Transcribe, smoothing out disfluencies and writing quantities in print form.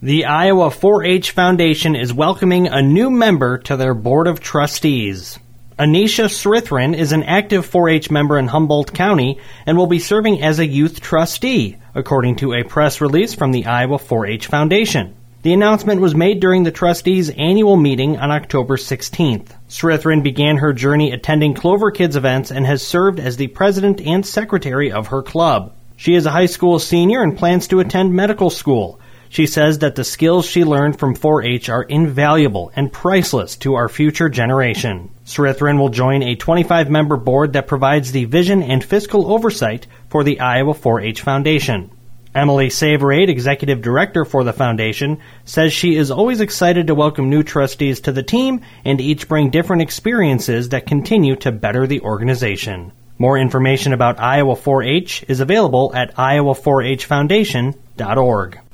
The Iowa 4-H Foundation is welcoming a new member to their Board of Trustees. Anisha Srithran is an active 4-H member in Humboldt County and will be serving as a youth trustee, according to a press release from the Iowa 4-H Foundation. The announcement was made during the trustees' annual meeting on October 16th. Srithran began her journey attending Clover Kids events and has served as the president and secretary of her club. She is a high school senior and plans to attend medical school. She says that the skills she learned from 4-H are invaluable and priceless to our future generation. Srithran will join a 25-member board that provides the vision and fiscal oversight for the Iowa 4-H Foundation. Emily Saverade, executive director for the foundation, says she is always excited to welcome new trustees to the team and each bring different experiences that continue to better the organization. More information about Iowa 4-H is available at iowa4hfoundation.org.